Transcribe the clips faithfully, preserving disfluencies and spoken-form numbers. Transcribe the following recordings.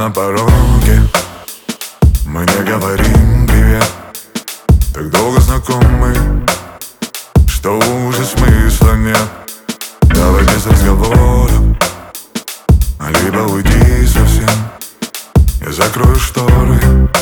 на пороге, мы не говорим привет. Так долго знакомы, что уже смысла нет. Давай без разговора, либо уйди совсем. Я закрою шторы,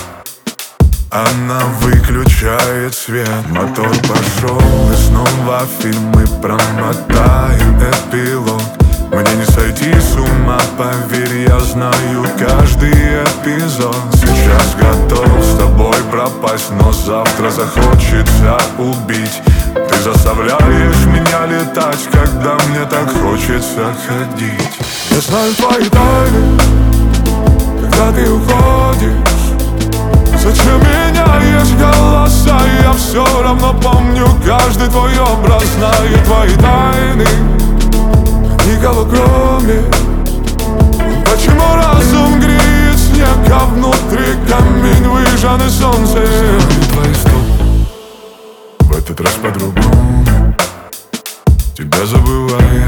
она выключает свет. Мотор пошел, и снова фильм мы промотаем эпилог. Мне не сойти с ума, поверь, я знаю каждый эпизод. Сейчас готов с тобой пропасть, но завтра захочется убить. Ты заставляешь меня летать, когда мне так хочется ходить. Я знаю твои тайны, когда ты уходишь. Зачем меняешь голоса? Я все равно помню каждый твой образ. Знаю твои тайны, никого кроме. Почему разум греет снег, а внутри камень выжженный солнцем? Твои стоп, в этот раз по-другому, тебя забывая.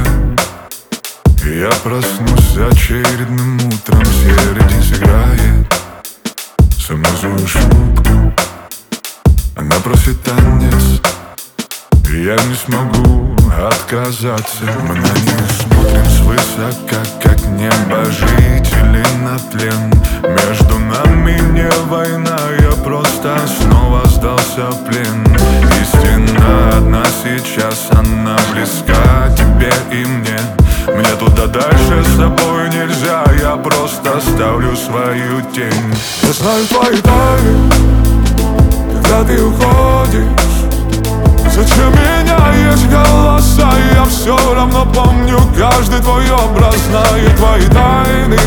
И я проснусь очередным утром, середин сыграет со мной злую шутку. Она просит танец, и я не смогу отказаться. Мы на них смотрим свысока, как небожители на тлен. Между нами не война, я просто снова сдался в плен. Истина одна сейчас, она близка тебе и мне. Мне туда дальше с тобой нельзя, я просто ставлю свою тень. Я знаю твои тайны, когда ты уходишь. Зачем меняешь голоса? Я все равно помню каждый твой образ. Знаю твои тайны,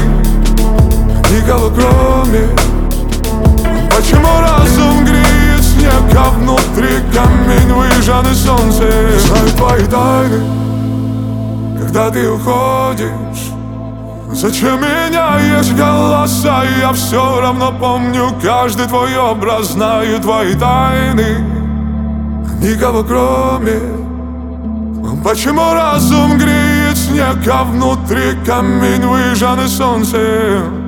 никого кроме. Почему разум греет снег, а внутри камень выжженный солнцем? Знаю твои тайны, когда ты уходишь. Зачем меняешь голоса? Я все равно помню каждый твой образ. Знаю твои тайны, никого кроме. Почему разум греет снег, а внутри камень выжженный солнцем?